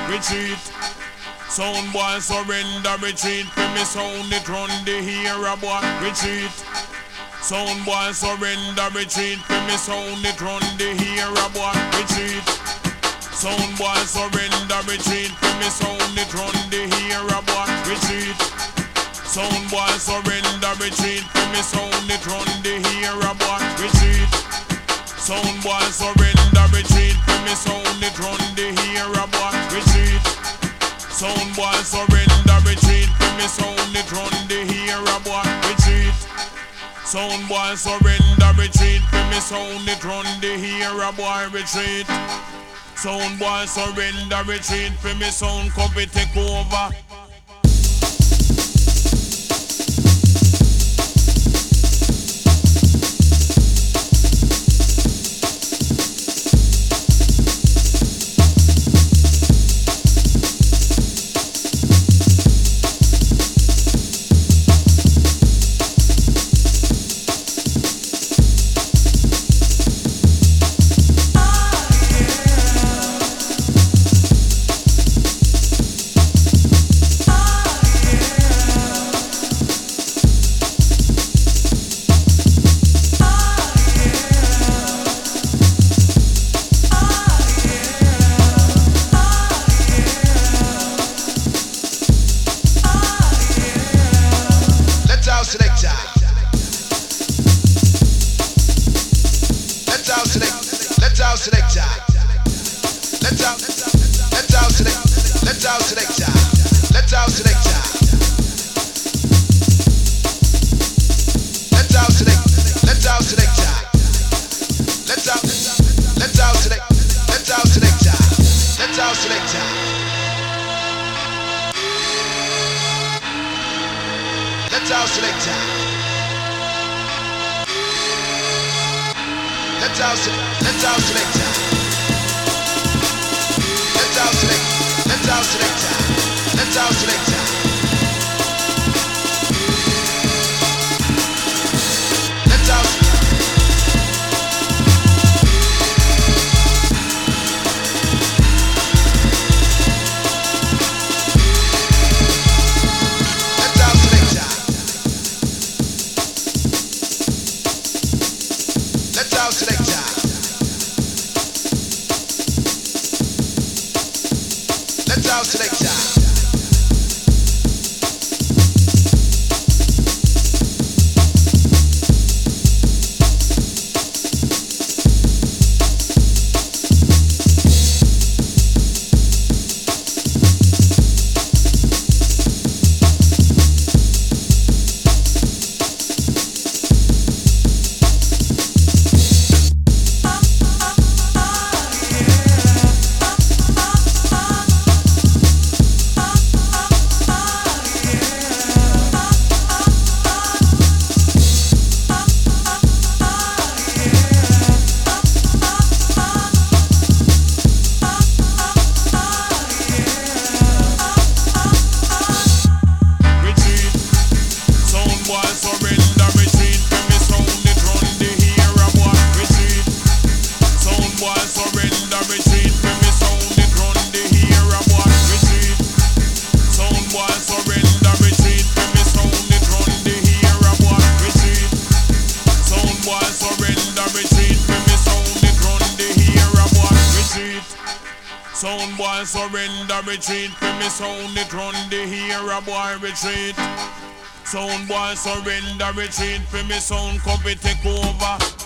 retreat. Sound boy surrender, retreat. For me sound it run the hero boy, retreat. Sound boy surrender, retreat. For me sound it run the hero boy, retreat. Sound boy surrender, retreat. For me sound it run the hero boy, retreat. Sound boy surrender, retreat. For me sound it run the hero boy, retreat. Sound boy surrender, retreat. For me sound it run the hero boy, retreat. Sound boy surrender, retreat. For me sound it run the hero boy, retreat. Sound boy surrender, retreat. For me sound it run the hero boy, retreat. Sound boy surrender, retreat. For me sound copy take over. Sound boy surrender, retreat. For me sound it run the hero boy, retreat. Sound boy surrender, retreat. For me sound copy take over.